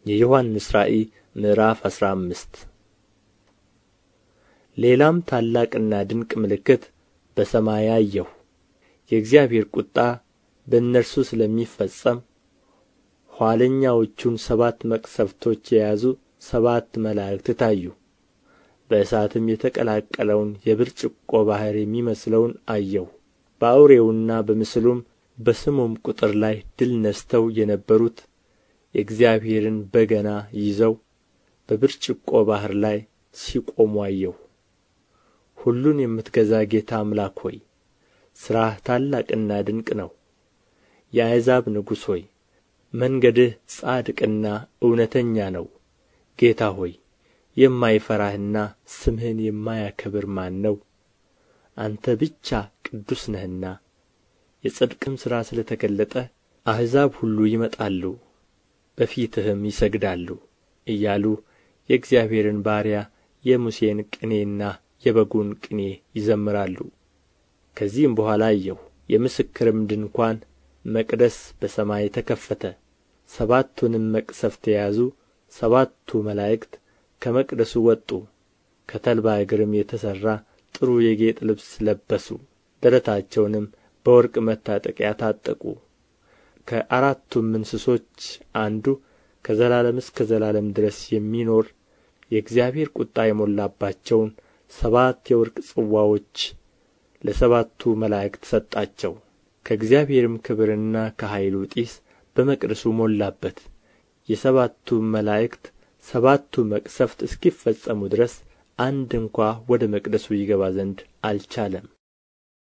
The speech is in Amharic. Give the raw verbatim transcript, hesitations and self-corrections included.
የዮሐንስ ራእይ ምዕራፍ አስራ አምስት ሌላም ታላቅና ድንቅ ምልክት በሰማይ አየሁ። የእግዚአብሔር ቍጣ በእነርሱ ስለሚፈጸም ኋለኛዎቹን ሰባት መቅሠፍቶች የያዙ ሰባት መላእክት ታዩ። በእሳትም የተቀላቀለውን የብርጭቆ ባሕር የሚመስለውን አየሁ። በአውሬውና በምስሉም በስሙም ቍጥር ላይ ድል ነሥተው የነበሩት የእግዚአብሔርን በገና ይዘው በብርጭቆ ባሕር ላይ ሲቆሙ አየሁ። ሁሉን የምትገዛ ጌታ አምላክ ሆይ ሥራህ ታላቅና ድንቅ ነው። የአሕዛብ ንጉሥ ሆይ መንገድህ ጻድቅና እውነተኛ ነው። ጌታ ሆይ የማይፈራህና ስምህን የማያከብር ማን ነው? አንተ ብቻ ቅዱስ ነህና የጽድቅም ሥራ ስለ ተገለጠ አሕዛብ ሁሉ ይመጣሉ በፊትህም ይሰግዳሉ እያሉ የእግዚአብሔርን ባሪያ የሙሴን ቅኔና የበጉን ቅኔ ይዘምራሉ። ከዚህም በኋላ አየሁ፣ የምስክርም ድንኳን መቅደስ በሰማይ ተከፈተ። ሰባቱንም መቅሠፍት የያዙ ሰባቱ መላእክት ከመቅደሱ ወጡ። ከተልባ እግርም የተሠራ ጥሩ የጌጥ ልብስ ለበሱ፣ ደረታቸውንም በወርቅ መታጠቂያ ታጠቁ። ከአራቱም እንስሶች አንዱ ከዘላለም እስከ ዘላለም ድረስ የሚኖር የእግዚአብሔር ቍጣ የሞላባቸውን ሰባት የወርቅ ጽዋዎች ለሰባቱ መላእክት ሰጣቸው። ከእግዚአብሔርም ክብርና ከኃይሉ ጢስ በመቅደሱ ሞላበት። የሰባቱም መላእክት ሰባቱ መቅሠፍት እስኪፈጸሙ ድረስ አንድ እንኳ ወደ መቅደሱ ይገባ ዘንድ አልቻለም።